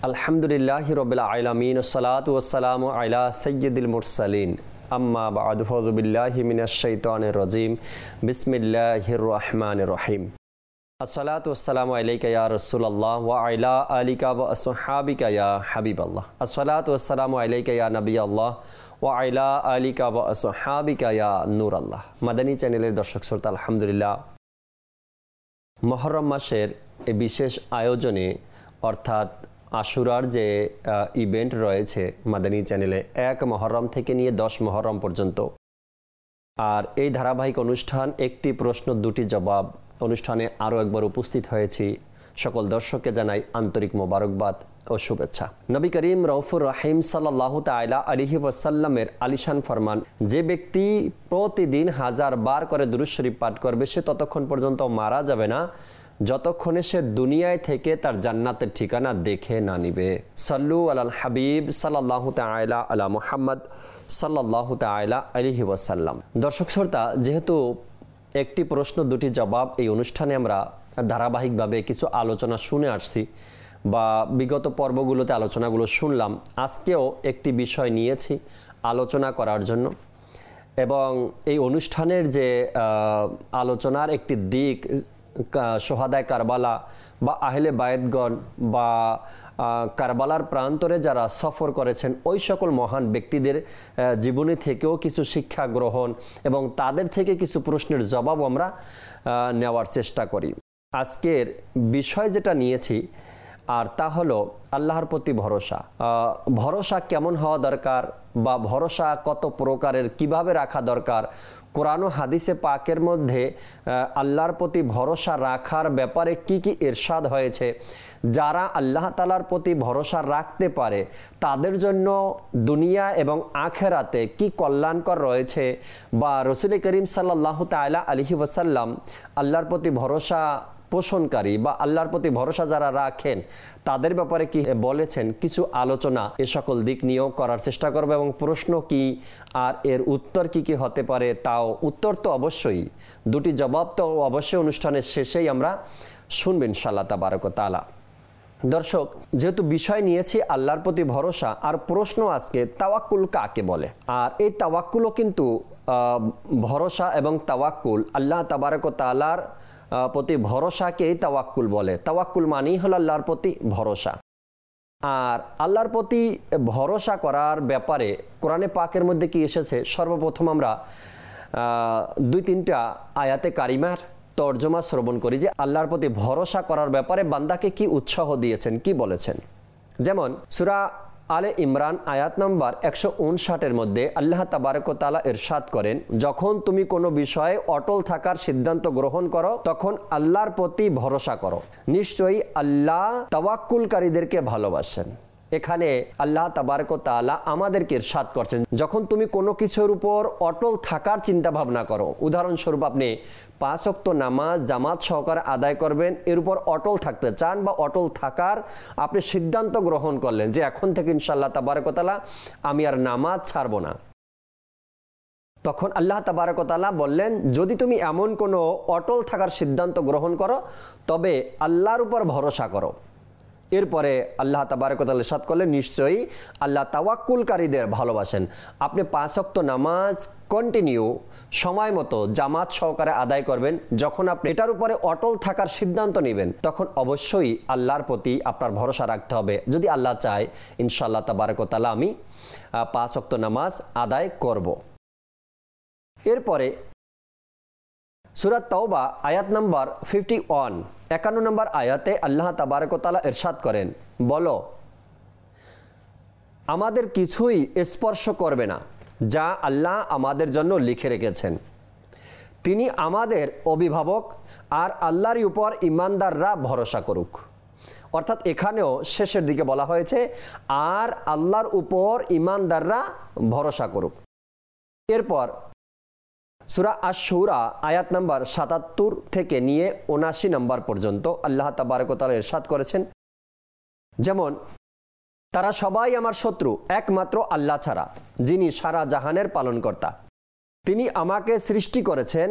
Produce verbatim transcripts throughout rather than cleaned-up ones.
আলহামদুলিল্লাহি রাব্বিল আলামিন ওয়াসসালাতু ওয়াসসালামু আলা সাইয়্যিদিল মুরসালিন আম্মা বা'দু ফাউযু বিল্লাহি মিনাশ শাইতানির রাজীম বিসমিল্লাহির রহমানির রহিম আসসালাতু ওয়াসসালামু আলাইকা ইয়া রাসূলুল্লাহ ওয়া আলা আলিকা ওয়া আসহাবিকা ইয়া হাবিবাল্লাহ আসসালাতু ওয়াসসালামু আলাইকা ইয়া নবিয়াল্লাহ ওয়া আলা আলিকা ওয়া আসহাবিকা ইয়া নূরাল্লাহ। মাদানী চ্যানেলের দর্শক শ্রোতা, আলহামদুলিল্লাহ মুহররম মাসের এই বিশেষ আয়োজনে অর্থাৎ আশুরার যে ইভেন্ট রয়েছে মাদানী চ্যানেলে এক মুহররম থেকে নিয়ে দশ মুহররম পর্যন্ত, আর এই ধারাবাহিক অনুষ্ঠান একটি প্রশ্ন দুটি জবাব অনুষ্ঠানে আরও একবার উপস্থিত হয়েছি। সকল দর্শককে জানাই আন্তরিক মোবারকবাদ ও শুভেচ্ছা। নবী করিম রউফুর রহিম সাল্লাল্লাহু তাআলা আলাইহি ওয়াসাল্লামের আলিশান ফরমান, যে ব্যক্তি প্রতিদিন হাজার বার করে দুরূদ শরীফ পাঠ করবে সে ততক্ষণ পর্যন্ত মারা যাবে না যতক্ষণে সে দুনিয়ায় থেকে তার জান্নাতের ঠিকানা দেখে না নিবে। সাল্লু আলাল হাবিব সাল্লাল্লাহু তাআলা আলা মুহাম্মদ সাল্লাল্লাহু তাআলা আলাইহি ওয়াসাল্লাম। দর্শক শ্রোতা, যেহেতু একটি প্রশ্ন দুটি জবাব এই অনুষ্ঠানে আমরা ধারাবাহিকভাবে কিছু আলোচনা শুনে আসছি বা বিগত পর্বগুলোতে আলোচনাগুলো শুনলাম, আজকেও একটি বিষয় নিয়েছি আলোচনা করার জন্য, এবং এই অনুষ্ঠানের যে আলোচনার একটি দিক সোহাদায়ে কারবালা বা আহলে বায়েতগণ বা কারবালার প্রান্তরে যারা সফর করেছেন ওই সকল মহান ব্যক্তিদের জীবনী থেকেও কিছু শিক্ষা গ্রহণ এবং তাদের থেকে কিছু প্রশ্নের জবাব আমরা নেওয়ার চেষ্টা করি। আজকের বিষয় যেটা নিয়েছি আর তা হলো আল্লাহর প্রতি ভরসা। ভরসা কেমন হওয়া দরকার বা ভরসা কত প্রকারের, কিভাবে রাখা দরকার, কোরআন ও হাদিসে পাকের মধ্যে আল্লাহর প্রতি ভরসা রাখার ব্যাপারে কি কি ইরশাদ হয়েছে, যারা আল্লাহ তাআলার প্রতি ভরসা রাখতে পারে তাদের জন্য দুনিয়া এবং আখিরাতে কি কল্যাণকর রয়েছে, বা রাসূল করিম সাল্লাল্লাহু তাআলা আলাইহি ওয়াসাল্লাম আল্লাহর প্রতি ভরসা পোষণকারী বা আল্লাহর প্রতি ভরসা যারা রাখেন তাদের ব্যাপারে কি বলেছেন, কিছু আলোচনা এ সকল দিক নিয়েও করার চেষ্টা করব, এবং প্রশ্ন কি আর এর উত্তর কি কি হতে পারে তাও, উত্তর তো অবশ্যই, দুটি জবাব তো অবশ্যই অনুষ্ঠানের শেষেই আমরা শুনবেন ইনশাআল্লাহ তাবারক ওয়া তাআলা। দর্শক, যেহেতু বিষয় নিয়েছি আল্লাহর প্রতি ভরসা, আর প্রশ্ন আজকে তাওয়াক্কুল কাকে বলে, আর এই তাওয়াক্কুলও কিন্তু ভরসা এবং তাওয়াক্কুল আল্লাহ তাবারক ওয়া তাআলার প্রতি ভরসাকেই তাওয়াক্কুল বলে। তাওয়াক্কুল মানেই হলো আল্লাহর প্রতি ভরসা। আর আল্লাহর প্রতি ভরসা করার ব্যাপারে কোরআনে পাকের মধ্যে কি এসেছে, সর্বপ্রথম আমরা দুই তিনটা আয়াতে কারিমার তর্জমা শ্রবণ করি যে আল্লাহর প্রতি ভরসা করার ব্যাপারে বান্দাকে কি উৎসাহ দিয়েছেন, কি বলেছেন। যেমন সূরা আলে ইমরান আয়াত নম্বর একশো উনষাটের মধ্যে আল্লাহ তাবারক ওয়া তাআলা ইরশাদ করেন, যখন তুমি কোনো বিষয়ে অটল থাকার সিদ্ধান্ত গ্রহণ করো তখন আল্লাহর প্রতি ভরসা করো, নিশ্চয়ই আল্লাহ তাওয়াক্কুলকারীদেরকে ভালোবাসেন। এখানে আল্লাহ তাবারক ওয়া তাআলা আমাদেরকে ইরশাদ করছেন, যখন তুমি কোনো কিছুর উপর অটল থাকার চিন্তা ভাবনা করো, উদাহরণস্বরূপ আপনি পাঁচ ওয়াক্ত নামাজ জামাত সহকারে আদায় করবেন, এর উপর অটল থাকতে চান বা অটল থাকার আপনি সিদ্ধান্ত গ্রহণ করলেন যে এখন থেকে ইনশাআল্লাহ তাবারক ওয়া তাআলা আমি আর নামাজ ছাড়বো না, তখন আল্লাহ তাবারক ওয়া তাআলা বললেন, যদি তুমি এমন কোনো অটল থাকার সিদ্ধান্ত গ্রহণ করো তবে আল্লাহর উপর ভরসা করো। এরপরে আল্লাহ তাবারক ওয়া তাআলা ইরশাদ করলেন, নিশ্চয়ই আল্লাহ তাওয়াক্কুলকারীদের ভালোবাসেন। আপনি পাঁচ ওয়াক্ত নামাজ কন্টিনিউ সময় মতো জামাত সহকারে আদায় করবেন, যখন আপনি এটার উপরে অটল থাকার সিদ্ধান্ত নেবেন তখন অবশ্যই আল্লাহর প্রতি আপনার ভরসা রাখতে হবে। যদি আল্লাহ চায় ইনশাআল্লাহ তাবারক ওয়া তাআলা আমি পাঁচ ওয়াক্ত নামাজ আদায় করব। এরপরে সূরা তাওবা আয়াত নাম্বার ফিফটি ওয়ান একান্ন নম্বর আয়াতে আল্লাহ তাবারক ওয়া তাআলা ইরশাদ করেন, বলো আমাদের কিছুই স্পর্শ করবে না যা আল্লাহ আমাদের জন্য লিখে রেখেছেন, তিনি আমাদের অভিভাবক, আর আল্লাহর উপর ঈমানদাররা ভরসা করুক। অর্থাৎ এখানেও শেষের দিকে বলা হয়েছে আর আল্লাহর উপর ঈমানদাররা ভরসা করুক। এরপর সূরা আশ-শুরা আয়াত নাম্বার সাতাত্তর থেকে নিয়ে উনাশি নম্বর পর্যন্ত আল্লাহ তাবারক ওয়া তাআলা ইরশাদ করেছেন, যেমন তারা সবাই আমার শত্রু একমাত্র আল্লাহ ছাড়া, যিনি সারা জাহানের পালনকর্তা। তিনি আমাকে সৃষ্টি করেছেন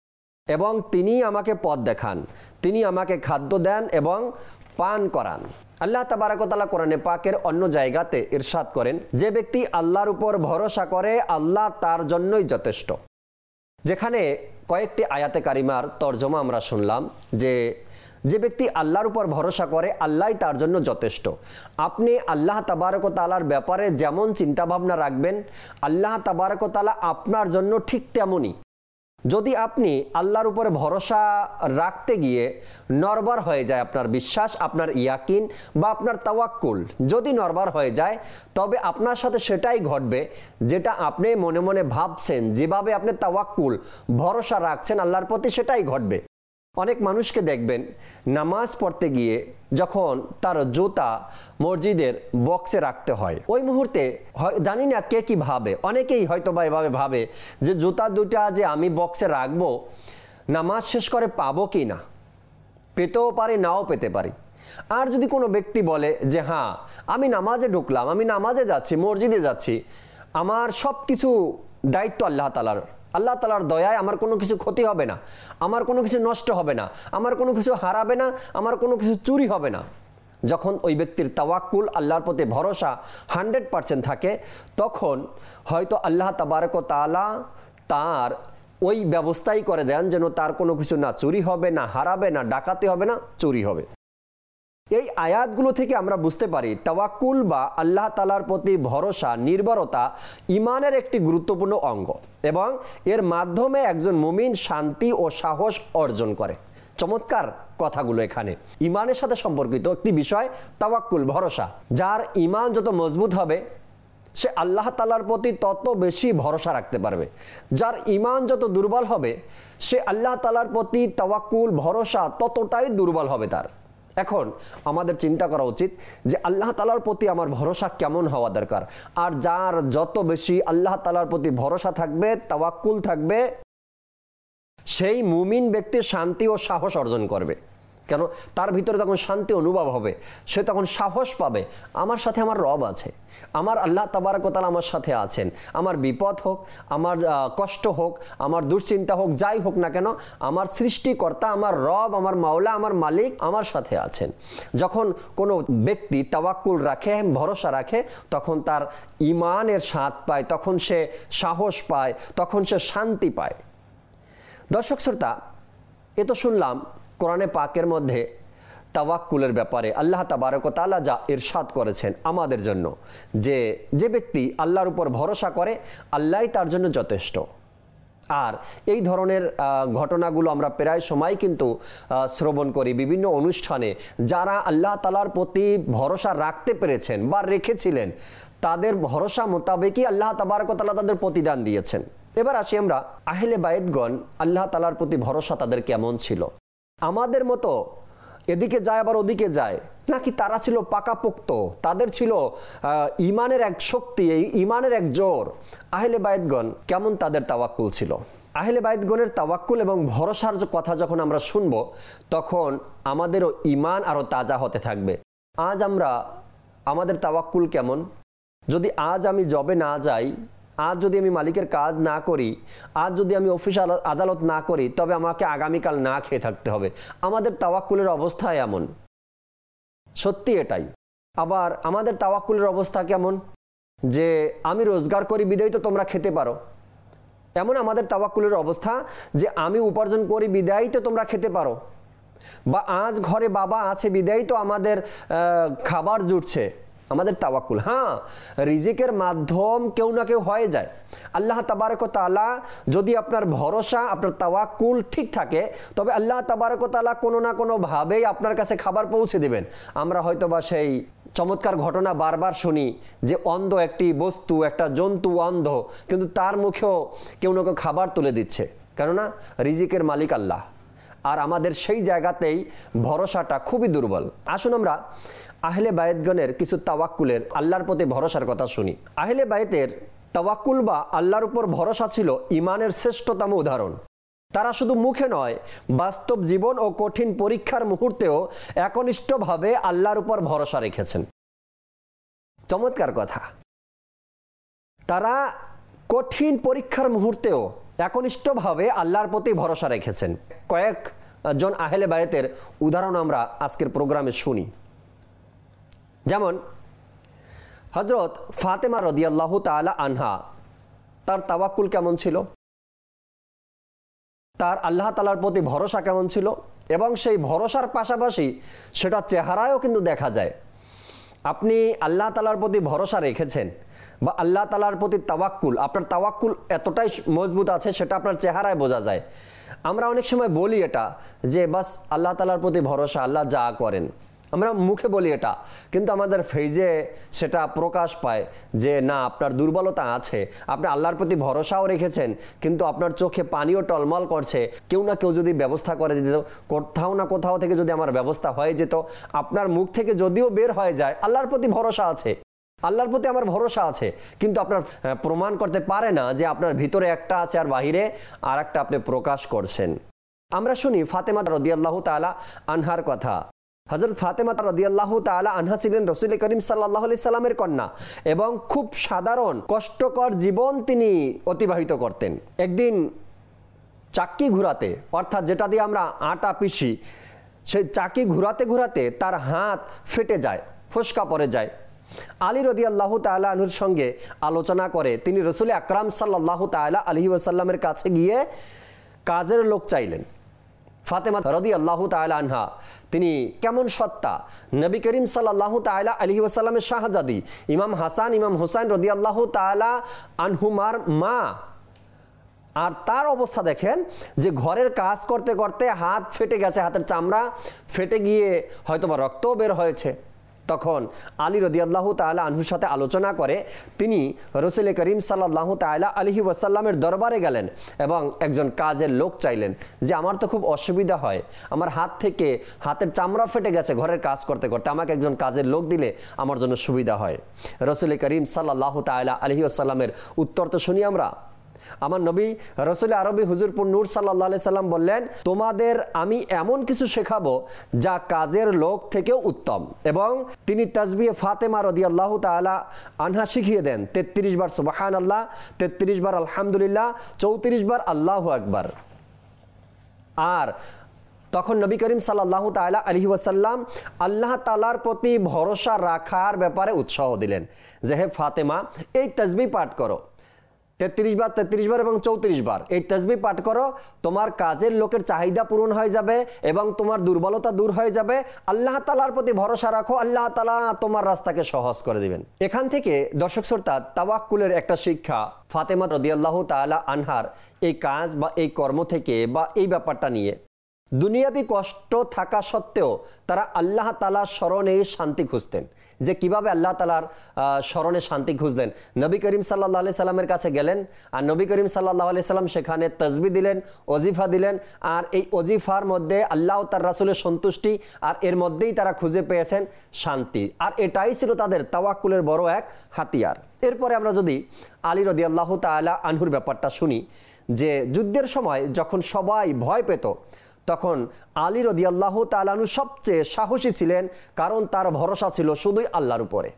এবং তিনি আমাকে পথ দেখান, তিনি আমাকে খাদ্য দেন এবং পান করান। আল্লাহ তাবারক ওয়া তাআলা কোরআনে পাকের অন্য জায়গাতে ইরশাদ করেন, যে ব্যক্তি আল্লাহর উপর ভরসা করে আল্লাহ তার জন্যই যথেষ্ট। যেখানে কয়েকটি আয়াতে কারিমার তর্জমা আমরা শুনলাম যে যে ব্যক্তি আল্লাহর উপর ভরসা করে আল্লাহই তার জন্য যথেষ্ট। আপনি আল্লাহ তাবারক ওয়া তাআলার ব্যাপারে যেমন চিন্তা ভাবনা রাখবেন, আল্লাহ তাবারক ওয়া তাআলা আপনার জন্য ঠিক তেমনই। যদি আপনি আল্লাহর উপরে ভরসা রাখতে গিয়ে নরবর হয়ে যায় আপনার বিশ্বাস, আপনার ইয়াকিন বা আপনার তাওয়াক্কুল যদি নরবর হয়ে যায়, তবে আপনার সাথে সেটাই ঘটবে যেটা আপনি মনে মনে ভাবছেন, যেভাবে আপনি তাওয়াক্কুল ভরসা রাখছেন আল্লাহর প্রতি, সেটাই ঘটবে। অনেক মানুষকে দেখবেন নামাজ পড়তে গিয়ে যখন তার জুতা মসজিদের বক্সে রাখতে হয়, ওই মুহূর্তে জানি না কে কি ভাবে, অনেকেই হয়তো বা এভাবে ভাবে যে জুতা দুটা যে আমি বক্সে রাখবো, নামাজ শেষ করে পাবো কি না, পেতেও পারি নাও পেতে পারি। আর যদি কোনো ব্যক্তি বলে যে হ্যাঁ আমি নামাজে ঢুকলাম, আমি নামাজে যাচ্ছি, মসজিদে যাচ্ছি, আমার সব কিছু দায়িত্ব আল্লাহ তাআলার, আল্লাহ তাআলার দয়ায় আমার কোনো কিছু ক্ষতি হবে না, আমার কোনো কিছু নষ্ট হবে না, আমার কোনো কিছু হারাবে না, আমার কোনো কিছু চুরি হবে না। যখন ওই ব্যক্তির তাওয়াক্কুল আল্লাহর প্রতি ভরসা হান্ড্রেড পার্সেন্ট থাকে, তখন হয়তো আল্লাহ তাবারক ওয়া তাআলা তার ওই ব্যবস্থাই করে দেন যেন তার কোনো কিছু না চুরি হবে, না হারাবে, না ডাকাতি হবে, না চুরি হবে। এই আয়াতগুলো থেকে আমরা বুঝতে পারি তাওয়াক্কুল বা আল্লাহ তাআলার প্রতি ভরসা, নির্ভরতা ঈমানের একটি গুরুত্বপূর্ণ অঙ্গ এবং এর মাধ্যমে একজন মুমিন শান্তি ও সাহস অর্জন করে। চমৎকার কথাগুলো এখানে ঈমানের সাথে সম্পর্কিত একটি বিষয় তাওয়াক্কুল, ভরসা। যার ঈমান যত মজবুত হবে সে আল্লাহ তাআলার প্রতি তত বেশি ভরসা রাখতে পারবে। যার ঈমান যত দুর্বল হবে সে আল্লাহ তাআলার প্রতি তাওয়াক্কুল ভরসা ততটাই দুর্বল হবে তার। এখন আমাদের চিন্তা করা উচিত যে আল্লাহ তাআলার প্রতি আমার ভরসা কেমন হওয়া দরকার। আর যার যত বেশি আল্লাহ তাআলার প্রতি ভরসা থাকবে, তাওয়াক্কুল থাকবে, সেই মুমিন ব্যক্তি শান্তি ও সাহস অর্জন করবে। কেন? তার ভিতরে তখন শান্তি অনুভব হবে, সে তখন সাহস পাবে, আমার সাথে আমার রব আছে, আমার আল্লাহ তাবারক ওয়া তাআলা আমার সাথে আছেন। আমার বিপদ হোক, আমার কষ্ট হোক, আমার দুশ্চিন্তা হোক, যাই হোক না কেন, আমার সৃষ্টিকর্তা, আমার রব, আমার মাওলা, আমার মালিক আমার সাথে আছেন। যখন কোনো ব্যক্তি তাওয়াক্কুল রাখে, ভরসা রাখে, তখন তার ঈমানের স্বাদ পায়, তখন সে সাহস পায়, তখন সে শান্তি পায়। দর্শক শ্রোতা, এ তো শুনলাম কোরআনে পাকের মধ্যে তাওয়াক্কুলের ব্যাপারে আল্লাহ তাবারক ওয়া তাআলা যা ইরশাদ করেছেন আমাদের জন্য, যে যে ব্যক্তি আল্লাহর উপর ভরসা করে আল্লাহই তার জন্য যথেষ্ট। আর এই ধরনের ঘটনাগুলো আমরা প্রায় সময় কিন্তু শ্রবণ করি বিভিন্ন অনুষ্ঠানে। যারা আল্লাহ তাআলার প্রতি ভরসা রাখতে পেরেছেন বা রেখেছিলেন, তাদের ভরসা মোতাবেকই আল্লাহ তাবারক ওয়া তাআলা তাদের প্রতিদান দিয়েছেন। এবার আসি আমরা আহলে বায়তগণ, আল্লাহ তাআলার প্রতি ভরসা তাদের কেমন ছিল? আমাদের মতো এদিকে যায় আবার ওদিকে যায় নাকি তারা ছিল পাকাপোক্ত, তাদের ছিল ঈমানের এক শক্তি, এই ঈমানের এক জোর? আহলে বায়তগণ কেমন তাদের তাওয়াক্কুল ছিল? আহলে বায়তগণের তাওয়াক্কুল এবং ভরসার কথা যখন আমরা শুনব, তখন আমাদেরও ঈমান আরও তাজা হতে থাকবে। আজ আমরা আমাদের তাওয়াক্কুল কেমন? যদি আজ আমি জবে না যাই, আজ যদি আমি মালিকের কাজ না করি, আজ যদি আমি অফিস আদালত না করি, তবে আমাকে আগামীকাল না খেয়ে থাকতে হবে। আমাদের তাওয়াক্কুলের অবস্থা এমন, সত্যি এটাই। আবার আমাদের তাওয়াক্কুলের অবস্থা কেমন? যে আমি রোজগার করি বিদায় তো তোমরা খেতে পারো। এমন আমাদের তাওয়াক্কুলের অবস্থা যে আমি উপার্জন করি বিদায় তো তোমরা খেতে পারো, বা আজ ঘরে বাবা আছে বিদায় তো আমাদের খাবার জুটছে। আমাদের তাওয়াক্কুল, হ্যাঁ, রিজিকের মাধ্যম কেউ না কেউ হয়ে যায়। আল্লাহ তাবারক ওয়া তাআলা যদি আপনার ভরসা, আপনার তাওয়াক্কুল ঠিক থাকে, তবে আল্লাহ তাবারক ওয়া তাআলা কোনো না কোনোভাবেই আপনার কাছে খাবার পৌঁছে দেবেন। আমরা হয়তো বা সেই চমৎকার ঘটনা বারবার শুনি যে অন্ধ একটি বস্তু, একটা জন্তু অন্ধ, কিন্তু তার মুখেও কেউ না কেউ খাবার তুলে দিচ্ছে, কেননা রিজিকের মালিক আল্লাহ। আর আমাদের সেই জায়গাতেই ভরসাটা খুবই দুর্বল। আসুন আমরা আহলে বায়তগণের কিছু তাওয়াক্কুলের, আল্লাহর প্রতি ভরসার কথা শুনি। আহলে বায়তের তাওয়াক্কুল বা আল্লাহর উপর ভরসা ছিল ঈমানের শ্রেষ্ঠতম উদাহরণ। তারা শুধু মুখে নয়, বাস্তব জীবন ও কঠিন পরীক্ষার মুহূর্তেও একনিষ্ঠভাবে আল্লাহর উপর ভরসা রেখেছেন। চমৎকার কথা। তারা কঠিন পরীক্ষার মুহূর্তেও একনিষ্ঠভাবে আল্লাহর প্রতি ভরসা রেখেছেন। কয়েকজন আহলে বায়তের উদাহরণ আমরা আজকের প্রোগ্রামে শুনি। যেমন হযরত ফাতেমা রাদিয়াল্লাহু তাআলা আনহা, তার তাওয়াক্কুল কেমন ছিল, তার আল্লাহ তাআলার প্রতি ভরসা কেমন ছিল, এবং সেই ভরসার পাশাপাশি সেটা চেহারায়ও কিন্তু দেখা যায়। আপনি আল্লাহ তাআলার প্রতি ভরসা রেখেছেন বা আল্লাহ তাআলার প্রতি তাওয়াক্কুল, আপনার তাওয়াক্কুল এতটাই মজবুত আছে সেটা আপনার চেহারায় বোঝা যায়। আমরা অনেক সময় বলি এটা যে বাস আল্লাহ তাআলার প্রতি ভরসা, আল্লাহ যা করেন, আমরা মুখে বলি এটা, কিন্তু আমাদের ফেজে সেটা প্রকাশ পায় যে না, আপনার দুর্বলতা আছে, আপনি আল্লাহর প্রতি ভরসাও রেখেছেন কিন্তু আপনার চোখে পানিও টলমল করছে। কেউ না কেউ যদি ব্যবস্থা করে দিত, কোথাও না কোথাও থেকে যদি আমার ব্যবস্থা হয়ে যেত, আপনার মুখ থেকে যদিও বের হয়ে যায় আল্লাহর প্রতি ভরসা আছে, আল্লাহর প্রতি আমার ভরসা আছে, কিন্তু আপনার প্রমাণ করতে পারে না যে আপনার ভিতরে একটা আছে আর বাহিরে আর একটা আপনি প্রকাশ করছেন। আমরা শুনি ফাতেমা রাদিয়াল্লাহু তাআলা আনহার কথা। হযরত ফাতেমা রাদিয়াল্লাহু তাআলা আনহা ছিলেন রাসূল করিম সাল্লাল্লাহু আলাইহি সাল্লামের কন্যা এবং খুব সাধারণ কষ্টকর জীবন তিনি অতিবাহিত করতেন। একদিন চাক্কি ঘোরাতে, অর্থাৎ যেটা দিয়ে আমরা আটা পিষি, সেই চাক্কি ঘোরাতে ঘোরাতে তার হাত ফেটে যায়, ফোসকা পড়ে যায়। আলী রাদিয়াল্লাহু তাআলা আনহুর সঙ্গে আলোচনা করে তিনি রাসূল আকরাম সাল্লাল্লাহু তাআলা আলাইহি ওয়াসাল্লামের কাছে গিয়ে কাজের লোক চাইলেন। ফাতেমা রাদিয়াল্লাহু তাআলা আনহা তিনি কেমন সত্তা, নবী করিম সাল্লাল্লাহু তাআলা আলাইহি ওয়াসাল্লামের শাহজাদি ইমাম হাসান ইমাম হুসাইন রাদিয়াল্লাহু তাআলা আনহুমার মা, আর তার অবস্থা দেখেন যে ঘরের কাজ করতে করতে হাত ফেটে গেছে, হাতের চামড়া ফেটে গিয়ে হয়তোবা রক্তও বের হয়েছে। তখন আলী রাদিয়াল্লাহু তাআলা আনহুর সাথে আলোচনা করে তিনি রাসূল করিম সাল্লাল্লাহু তাআলা আলাইহি ওয়াসাল্লামের দরবারে গেলেন এবং একজন কাজের লোক চাইলেন যে আমার তো খুব অসুবিধা হয়, আমার হাত থেকে হাতের চামড়া ফেটে গেছে ঘরের কাজ করতে করতে, আমাকে একজন কাজের লোক দিলে আমার জন্য সুবিধা হয়। রাসূল করিম সাল্লাল্লাহু তাআলা আলাইহি ওয়াসাল্লামের উত্তর তো শুনি আমরা। আমার নবী রাসূল আরবি হুজুরপুর নূর সাল্লাল্লাহু আলাইহি সাল্লাম বললেন, তোমাদের আমি এমন কিছু শেখাবো যা কাজের লোক থেকেও উত্তম। এবং তিনি তাসবিহ ফাতেমা রাদিয়াল্লাহু তাআলা আনহা শিখিয়ে দেন তেত্রিশ বার সুবহানাল্লাহ, তেত্রিশ বার আলহামদুলিল্লাহ, চৌত্রিশ বার আল্লাহু আকবার। আর তখন নবী করিম সাল্লাল্লাহু তাআলা আলাইহি ওয়াসাল্লাম আল্লাহ তাআলার প্রতি ভরসা রাখার ব্যাপারে উৎসাহ দিলেন যে হে ফাতেমা, এই তাসবিহ পাঠ করো তেত্রিশ বার তেত্রিশ বার এবং চৌত্রিশ বার, এই তাসবিহ পাঠ করো, তোমার কাজের লোকের চাহিদা পূরণ হয়ে যাবে এবং তোমার দুর্বলতা দূর হয়ে যাবে। আল্লাহ তাআলার প্রতি ভরসা রাখো, আল্লাহ তাআলা তোমার রাস্তাকে সহজ করে দিবেন। এখান থেকে দর্শক শ্রোতা, তাওয়াক্কুলের একটা শিক্ষা ফাতেমা রাদিয়াল্লাহু তাআলা আনহার এই কাজ বা এই কর্ম থেকে বা এই ব্যাপারটা নিয়ে, দুনিয়াবি কষ্ট থাকা সত্ত্বেও তারা আল্লাহ তাআলার স্মরণে শান্তি খুঁজতেন। যে কিভাবে আল্লাহ তাআলার স্মরণে শান্তি খুঁজলেন, নবী করিম সাল্লাল্লাহু আলাইহি সাল্লামের কাছে গেলেন আর নবী করিম সাল্লাল্লাহু আলাইহি সাল্লাম সেখানে তাসবিহ দিলেন, ওজিফা দিলেন, আর এই ওজিফার মধ্যে আল্লাহ তার রাসূলের সন্তুষ্টি, আর এর মধ্যেই তারা খুঁজে পেয়েছেন শান্তি। আর এটাই ছিল তাদের তাওয়াক্কুলের বড় এক হাতিয়ার। এরপরে আমরা যদি আলী রাদিয়াল্লাহু তাআলা আনহুর ব্যাপারটা শুনি, যে যুদ্ধের সময় যখন সবাই ভয় পেত তখন আলী রাদিয়াল্লাহু তাআলা আনহু সবচেয়ে সাহসী ছিলেন, কারণ তার ভরসা ছিল শুধুই আল্লাহর উপরে।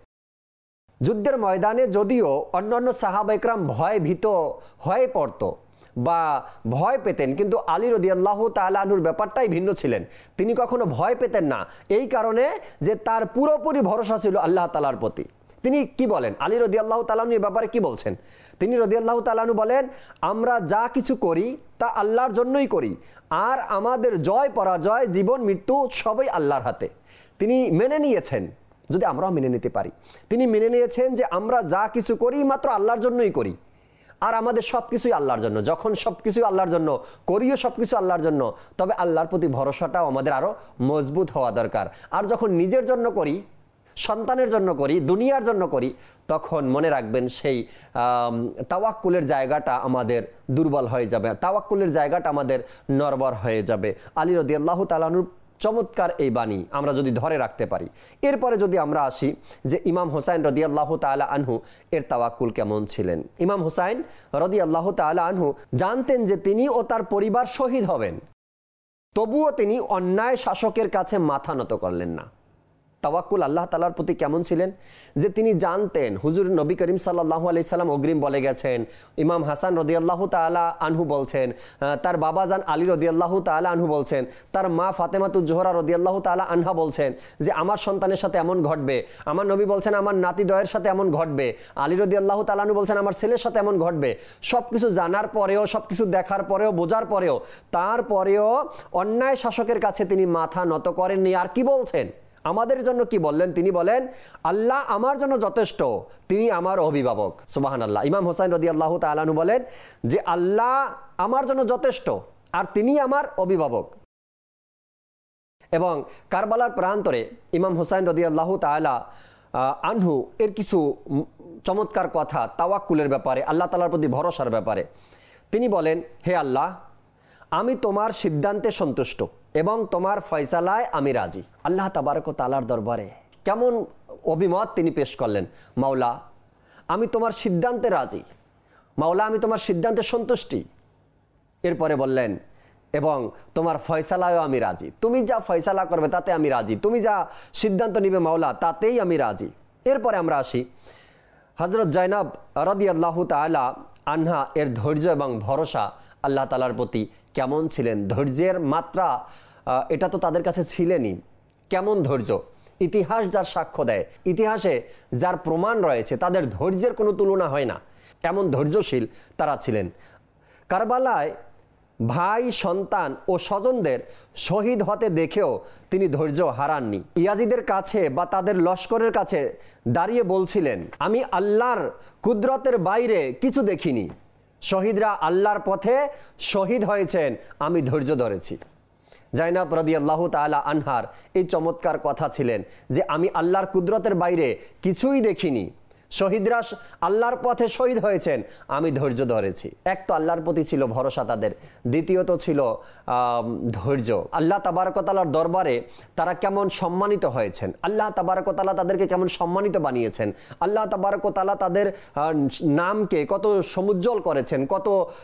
যুদ্ধের ময়দানে যদিও অন্যান্য সাহাবা ইকরাম ভয় ভীত হয়ে পড়তো বা ভয় পেতেন, কিন্তু আলী রাদিয়াল্লাহু তাআলা আনহুর ব্যাপারটাই ভিন্ন ছিলেন। তিনি কখনো ভয় পেতেন না, এই কারণে যে তার পুরোপুরি ভরসা ছিল আল্লাহ তাআলার প্রতি। তিনি কি বলেন, আলী রাদিয়াল্লাহু তাআলা আনহু এই ব্যাপারে কি বলছেন? তিনি রাদিয়াল্লাহু তাআলা আনহু বলেন, আমরা যা কিছু করি তা আল্লাহর জন্যই করি, আর আমাদের জয় পরাজয় জীবন মৃত্যু সবই আল্লাহর হাতে। তিনি মেনে নিয়েছেন, যদি আমরাও মেনে নিতে পারি, তিনি মেনে নিয়েছেন যে আমরা যা কিছু করি মাত্র আল্লাহর জন্যই করি, আর আমাদের সব কিছুই আল্লাহর জন্য। যখন সব কিছুই আল্লাহর জন্য, করিও সব কিছু আল্লাহর জন্য, তবে আল্লাহর প্রতি ভরসাটাও আমাদের আরও মজবুত হওয়া দরকার। আর যখন নিজের জন্য করি, সন্তানের জন্য করি, দুনিয়ার জন্য করি, তখন মনে রাখবেন সেই তাওয়াক্কুলের জায়গাটা আমাদের দুর্বল হয়ে যাবে, তাওয়াক্কুলের জায়গাটা আমাদের নড়বড় হয়ে যাবে। আলী রাদিয়াল্লাহু তাআলা আনহুর চমৎকার এই বাণী আমরা যদি ধরে রাখতে পারি। এরপরে যদি আমরা আসি যে ইমাম হুসাইন রাদিয়াল্লাহু তাআলা আনহু এর তাওয়াক্কুল কেমন ছিলেন। ইমাম হুসাইন রাদিয়াল্লাহু তাআলা আনহু জানতেন যে তিনি ও তার পরিবার শহীদ হবেন, তবুও তিনি অন্যায় শাসকের কাছে মাথা নত করলেন না। তাওয়াক্কুল আল্লাহ তাআলার প্রতি কেমন ছিলেন, যে তিনি জানতেন হুজুর নবী করিম সাল্লাল্লাহু আলাইহি সাল্লাম অগ্রিম বলে গেছেন। ইমাম হাসান রাদিয়াল্লাহু তাআলা আনহু বলছেন, তার বাবা জান আলী রাদিয়াল্লাহু তাআলা আনহু বলছেন, তার মা ফাতেমাতুজ জোহরা রাদিয়াল্লাহু তাআলা আনহা বলছেন যে আমার সন্তানের সাথে এমন ঘটবে। আমার নবী বলছেন আমার নাতিদ্বয়ের সাথে এমন ঘটবে। আলী রাদিয়াল্লাহু তাআলা আনহু বলছেন আমার ছেলের সাথে এমন ঘটবে। সব কিছু জানার পরেও, সব কিছু দেখার পরেও, বোঝার পরেও, তারপরেও অন্যায় শাসকের কাছে তিনি মাথা নত করেননি। আর কি বলছেন, আমাদের জন্য কি বললেন, তিনি বলেন আল্লাহ আমার জন্য যথেষ্ট, তিনি আমার অভিভাবক। সুবহানাল্লাহ। ইমাম হোসাইন রাদিয়াল্লাহু তাআলা আনহু বলেন যে আল্লাহ আমার জন্য যথেষ্ট আর তিনি আমার অভিভাবক। এবং কারবালার প্রান্তরে ইমাম হোসাইন রাদিয়াল্লাহু তাআলা আনহু এর কিছু চমৎকার কথা তাওয়াক্কুলের ব্যাপারে, আল্লাহ তাআলার প্রতি ভরসার ব্যাপারে। তিনি বলেন, হে আল্লাহ, আমি তোমার সিদ্ধান্তে সন্তুষ্ট এবং তোমার ফয়সালায় আমি রাজি। আল্লাহ তাবারক ওয়া তাআলার দরবারে কেমন অভিমত তিনি পেশ করলেন, মাওলা আমি তোমার সিদ্ধান্তে রাজি, মাওলা আমি তোমার সিদ্ধান্তে সন্তুষ্টি। এরপরে বললেন এবং তোমার ফয়সালায়ও আমি রাজি, তুমি যা ফয়সালা করবে তাতে আমি রাজি, তুমি যা সিদ্ধান্ত নিবে মাওলা তাতেই আমি রাজি। এরপরে আমরা আসি হযরত জাইনাব রাদিয়াল্লাহু তাআলা আনহা এর ধৈর্য এবং ভরসা আল্লাহ তাআলার প্রতি কেমন ছিলেন, ধৈর্যের মাত্রা এটা তো তাদের কাছে ছিলেনই। কেমন ধৈর্য, ইতিহাস যার সাক্ষ্য দেয়, ইতিহাসে যার প্রমাণ রয়েছে, তাদের ধৈর্যের কোনো তুলনা হয় না, এমন ধৈর্যশীল তারা ছিলেন। কারবালায় ভাই, সন্তান ও স্বজনদের শহীদ হতে দেখেও তিনি ধৈর্য হারাননি। ইয়াজিদের কাছে বা তাদের লস্করের কাছে দাঁড়িয়ে বলছিলেন, আমি আল্লাহর কুদরতের বাইরে কিছু দেখিনি, শহীদরা আল্লাহর পথে শহীদ হয়েছেন, আমি ধৈর্য ধরেছি। জাইনাব রাদিয়াল্লাহু তাআলা আনহার এই চমৎকার কথা ছিলেন যে আমি আল্লাহর কুদরতের বাইরে কিছুই দেখিনি, শহীদরা আল্লাহর পথে শহীদ হয়েছেন, আমি ধৈর্য ধরেছি। এক তো আল্লাহর প্রতি ছিল ভরসা তাদের, দ্বিতীয়ত ছিল ধৈর্য। আল্লাহ তাবারক ওয়া তাআলার দরবারে তারা কেমন সম্মানিত হয়েছেন, আল্লাহ তাবারক ওয়া তাআলা তাদেরকে কেমন সম্মানিত বানিয়েছেন, আল্লাহ তাবারক ওয়া তাআলা তাদের নামকে কত সমুজ্জ্বল করেছেন, কত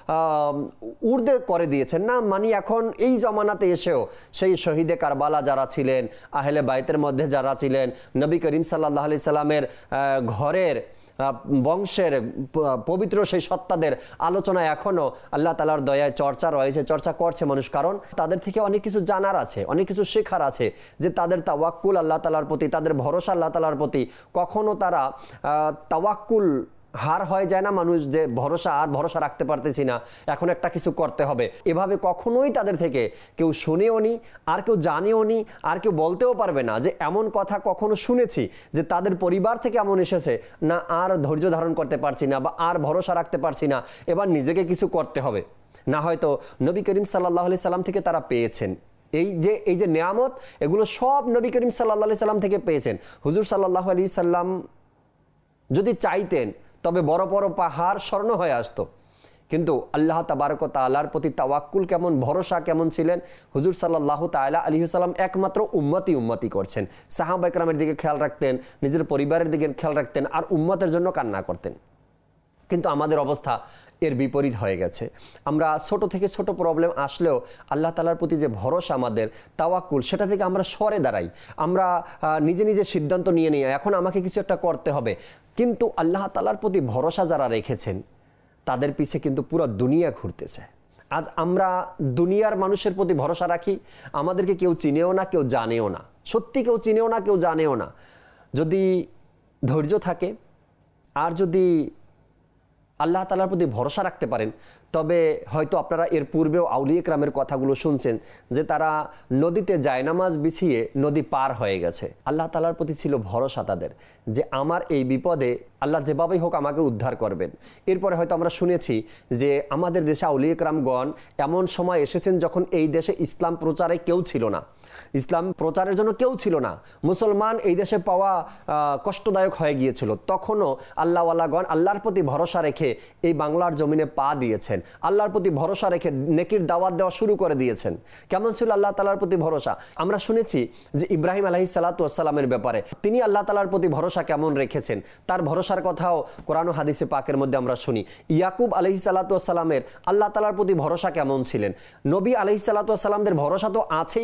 ঊর্ধ্বে করে দিয়েছেন। না মানে এখন এই জমানাতে এসেও সেই শহীদে কারবালা যারা ছিলেন, আহলে বাইতের মধ্যে যারা ছিলেন, নবী করিম সাল্লাল্লাহু আলাইহি সাল্লামের ঘরের বংশের পবিত্র সেই সত্তাদের আলোচনা এখনো আল্লাহ তাআলার দয়ায় চর্চা রয়েছে, চর্চা করছে মানুষ। কারণ তাদের থেকে অনেক কিছু জানার আছে, অনেক কিছু শেখার আছে, যে তাদের তাওয়াক্কুল আল্লাহ তাআলার প্রতি, তাদের ভরসা আল্লাহ তাআলার প্রতি। কখনো তারা তাওয়াক্কুল হার হয়ে যায় না মানুষ, যে ভরসা আর ভরসা রাখতে পারতেছি না, এখন একটা কিছু করতে হবে, এভাবে কখনোই তাদের থেকে কেউ শুনেও নি, আর কেউ জানেও নি, আর কেউ বলতেও পারবে না যে এমন কথা কখনো শুনেছি যে তাদের পরিবার থেকে এমন এসেছে, না আর ধৈর্য ধারণ করতে পারছি না বা আর ভরসা রাখতে পারছি না, এবার নিজেকে কিছু করতে হবে। না হয়তো নবী করিম সাল্লাল্লাহু আলাইহি সাল্লাম থেকে তারা পেয়েছেন এই যে এই যে নেয়ামত, এগুলো সব নবী করিম সাল্লাল্লাহু আলাইহি সাল্লাম থেকে পেয়েছেন। হুজুর সাল্লাল্লাহু আলাইহি সাল্লাম যদি চাইতেন তবে বড় বড় পাহাড় স্বর্ণ হয়ে আসতো, কিন্তু আল্লাহ তাবারক ওয়া তাআলার প্রতি তাওয়াক্কুল কেমন, ভরসা কেমন ছিলেন। হুজুর সাল্লাল্লাহু তাআলা আলাইহি ওয়াসাল্লাম একমাত্র উম্মতি উম্মতি করছেন, সাহাবা ইকরামের দিকে খেয়াল রাখতেন, নিজের পরিবারের দিকে খেয়াল রাখতেন, আর উম্মতের জন্য কান্না করতেন। কিন্তু আমাদের অবস্থা এর বিপরীত হয়ে গেছে। আমরা ছোট থেকে ছোট প্রবলেম আসলেও আল্লাহ তাআলার প্রতি যে ভরসা, আমাদের তাওয়াক্কুল, সেটা থেকে আমরা সরে দাঁড়াই, আমরা নিজে নিজে সিদ্ধান্ত নিয়ে নিই এখন আমাকে কিছু একটা করতে হবে। কিন্তু আল্লাহ তাআলার প্রতি ভরসা যারা রেখেছেন তাদের পিছে কিন্তু পুরো দুনিয়া ঘুরতেছে। আজ আমরা দুনিয়ার মানুষের প্রতি ভরসা রাখি, আমাদেরকে কেউ চিনেও না, কেউ জানেও না, সত্যি কেউ চিনেও না, কেউ জানেও না। যদি ধৈর্য থাকে আর যদি আল্লাহ তাআলার প্রতি ভরসা রাখতে পারেন, তবে হয়তো আপনারা এর পূর্বেও আউলিয়া কেরামের কথাগুলো শুনছেন যে তারা নদীতে জায়নামাজ বিছিয়ে নদী পার হয়ে গেছে। আল্লাহ তাআলার প্রতি ছিল ভরসা তাদের, যে আমার এই বিপদে আল্লাহ যেভাবেই হোক আমাকে উদ্ধার করবেন। এরপরে হয়তো আমরা শুনেছি যে আমাদের দেশে আউলিয়া কেরামগণ এমন সময় এসেছেন যখন এই দেশে ইসলাম প্রচারে কেউ ছিল না, ইসলাম প্রচারের জন্য কেউ ছিল না, মুসলমান এই দেশে পাওয়া কষ্টদায়ক হয়ে গিয়েছিল। তখনও আল্লাহওয়ালাগণ আল্লাহর প্রতি ভরসা রেখে এই বাংলার জমিনে পা দিয়েছেন, আল্লাহর প্রতি ভরসা রেখে নেকির দাওয়াত দেওয়া শুরু করে দিয়েছেন। কেমন ছিল আল্লাহ তাআলার প্রতি ভরসা? আমরা শুনেছি যে ইব্রাহিম আলাইহিস সালাতু ওয়াস সালামের ব্যাপারে তিনি আল্লাহ তাআলার প্রতি ভরসা কেমন রেখেছেন, তার ভরসার কথাও কোরআন ও হাদিসে পাকের মধ্যে আমরা শুনি। ইয়াকুব আলাইহিস সালাতু ওয়াস সালামের আল্লাহ তাআলার প্রতি ভরসা কেমন ছিলেন। নবী আলাইহিস সালাতু ওয়াস সালামদের ভরসা তো আছেই কোরআন ও হাদিসে।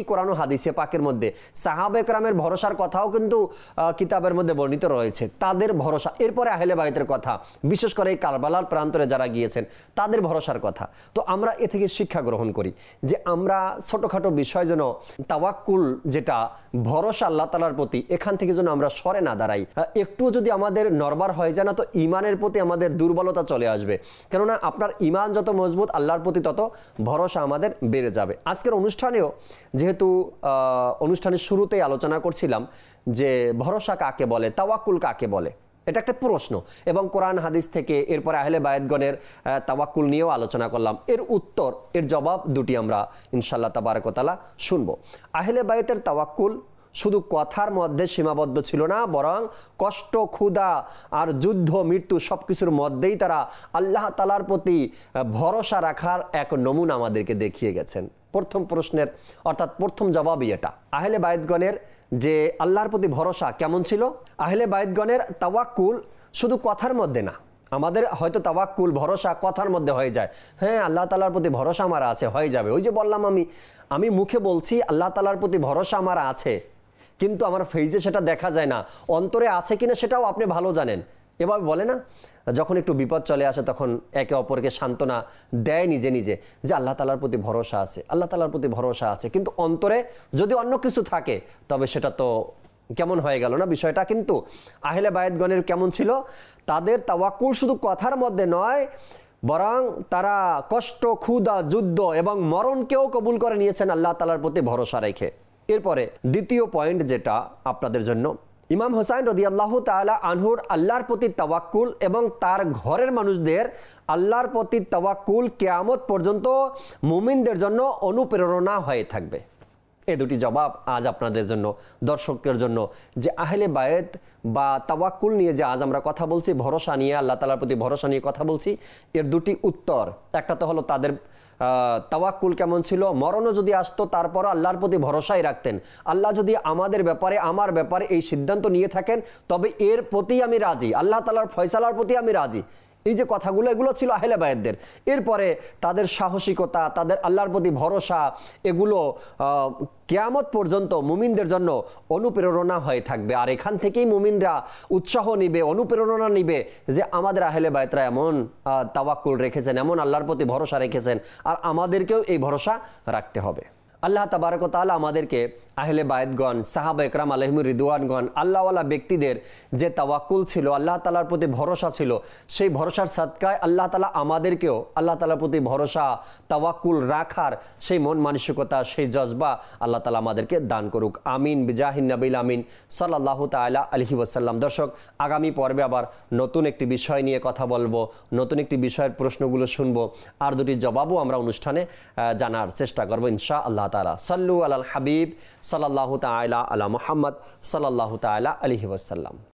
হাদিসে পাকের মধ্যে সাহাবা একরামের ভরসার কথাও কিন্তু কিতাবের মধ্যে বর্ণিত রয়েছে, তাদের ভরসা। এরপরে আহলে বাইতের কথা, বিশেষ করে এই কারবালার প্রান্তরে যারা গিয়েছেন তাদের ভরসার কথা। তো আমরা এ থেকে শিক্ষা গ্রহণ করি যে আমরা ছোটোখাটো বিষয় যেন তাওয়াক্কুল, যেটা ভরসা আল্লাহ তাআলার প্রতি, এখান থেকে যেন আমরা সরে না দাঁড়াই। একটু যদি আমাদের নরবার হয়ে যায় না, তো ইমানের প্রতি আমাদের দুর্বলতা চলে আসবে। কেননা আপনার ইমান যত মজবুত, আল্লাহর প্রতি তত ভরসা আমাদের বেড়ে যাবে। আজকের অনুষ্ঠানেও যেহেতু অনুষ্ঠানের শুরুতেই আলোচনা করছিলাম যে ভরসা কাকে বলে, তাওয়াক্কুল কাকে বলে, এটা একটা প্রশ্ন, এবং কোরআন হাদিস থেকে এরপরে আহলে বায়াতগণের তাওয়াক্কুল নিয়েও আলোচনা করলাম। এর উত্তর, এর জবাব দুটি আমরা ইনশাআল্লাহ তাবারক ওয়া তাআলা শুনবো। আহলে বায়াতের তাওয়াক্কুল শুধু কথার মধ্যে সীমাবদ্ধ ছিল না, বরং কষ্ট, ক্ষুধা আর যুদ্ধ, মৃত্যু সব কিছুর মধ্যেই তারা আল্লাহ তাআলার প্রতি ভরসা রাখার এক নমুনা আমাদেরকে দেখিয়ে গেছেন। প্রথম প্রশ্নের অর্থাৎ প্রথম জবাবই এটা। আহলে বায়াতগণের যে আল্লাহর প্রতি ভরসা কেমন ছিল? আহলে বায়াতগণের তাওয়াক্কুল শুধু কথার মধ্যে না। আমাদের হয়তো তাওয়াক্কুল, ভরসা কথার মধ্যে হয়ে যায়, হ্যাঁ আল্লাহ তাআলার প্রতি ভরসা আমার আছে, হয়ে যাবে। ওই যে বললাম, আমি আমি মুখে বলছি আল্লাহ তাআলার প্রতি ভরসা আমার আছে, কিন্তু আমার ফেইজে সেটা দেখা যায় না, অন্তরে আছে কিনা সেটাও আপনি ভালো জানেন। এভাবে বলে না, যখন একটু বিপদ চলে আসে তখন একে অপরকে সান্ত্বনা দেয় নিজে নিজে যে আল্লাহ তাআলার প্রতি ভরসা আছে, আল্লাহ তাআলার প্রতি ভরসা আছে, কিন্তু অন্তরে যদি অন্য কিছু থাকে তবে সেটা তো কেমন হয়ে গেল না বিষয়টা। কিন্তু আহলে বায়াতগণের কেমন ছিল? তাদের তাওয়াক্কুল শুধু কথার মধ্যে নয়, বরং তারা কষ্ট, ক্ষুধা, যুদ্ধ এবং মরণকেও কবুল করে নিয়েছেন আল্লাহ তাআলার প্রতি ভরসা রেখে। এরপরে দ্বিতীয় পয়েন্ট যেটা আপনাদের জন্য, ইমাম হোসাইন রাদিয়াল্লাহু তাআলা আনহুর আল্লাহর প্রতি তাওয়াক্কুল এবং তার ঘরের মানুষদের আল্লাহর প্রতি তাওয়াক্কুল কিয়ামত পর্যন্ত মুমিনদের জন্য অনুপ্রেরণা হয়ে থাকবে। এই দুটি জবাব আজ আপনাদের জন্য, দর্শকদের জন্য, যে আহলে বায়াত বা তাওয়াক্কুল নিয়ে যে আজ আমরা কথা বলছি, ভরসা নিয়ে, আল্লাহ তাআলার প্রতি ভরসা নিয়ে কথা বলছি, এর দুটি উত্তর। একটা তো হলো তাদের তাওয়াক্কুল কেমন ছিল, মরণও যদি আসতো তারপর আল্লাহর প্রতি ভরসাই রাখতেন। আল্লাহ যদি আমাদের ব্যাপারে, আমার ব্যাপারে এই সিদ্ধান্ত নিয়ে থাকেন তবে এর প্রতি আমি রাজি, আল্লাহ তাআলার ফয়সালার প্রতি আমি রাজি। এই যে কথাগুলো, এগুলো ছিল আহলে বায়াতদের। এরপরে তাদের সাহসিকতা, তাদের আল্লাহর প্রতি ভরসা, এগুলো কিয়ামত পর্যন্ত মুমিনদের জন্য অনুপ্রেরণা হয়ে থাকবে। আর এখান থেকেই মুমিনরা উৎসাহ নিবে, অনুপ্রেরণা নিবে যে আমাদের আহলে বায়াতরা এমন তাওয়াক্কুল রেখেছেন, এমন আল্লাহর প্রতি ভরসা রেখেছেন, আর আমাদেরকেও এই ভরসা রাখতে হবে। আল্লাহ তাবারক ওয়া তাআলা আমাদেরকে আহলে বায়াতগণ, সাহাবা একরাম আলাইহিমুর রিদওয়ানগণ, আল্লাহওয়ালা ব্যক্তিদের যে তাওয়াক্কুল ছিল, আল্লাহ তাআলার প্রতি ভরসা ছিল, সেই ভরসার সাদকায় আল্লাহ তাআলা আমাদেরকেও আল্লাহ তাআলার প্রতি ভরসা, তাওয়াক্কুল রাখার সেই মন মানসিকতা, সেই জজবা আল্লাহ তাআলা আমাদেরকে দান করুক। আমিন বিজাহিন নবিল আমিন সাল্লাল্লাহু তাআলা আলাইহি ওয়াসাল্লাম। দর্শক, আগামী পর্বে আবার নতুন একটি বিষয় নিয়ে কথা বলবো, নতুন একটি বিষয়ের প্রশ্নগুলো শুনবো, আর দুটি জবাবও আমরা অনুষ্ঠানে জানার চেষ্টা করবো ইনশাআল্লাহ তাআলা। সাল্লু আলাল হাবিব সাল্লাল্লাহু তাআলা আলা মুহাম্মদ সাল্লাল্লাহু তাআলা আলাইহি ওয়াসাল্লাম।